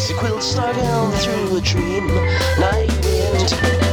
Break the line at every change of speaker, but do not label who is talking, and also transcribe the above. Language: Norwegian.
She quilts snuggle through a dream. Night wind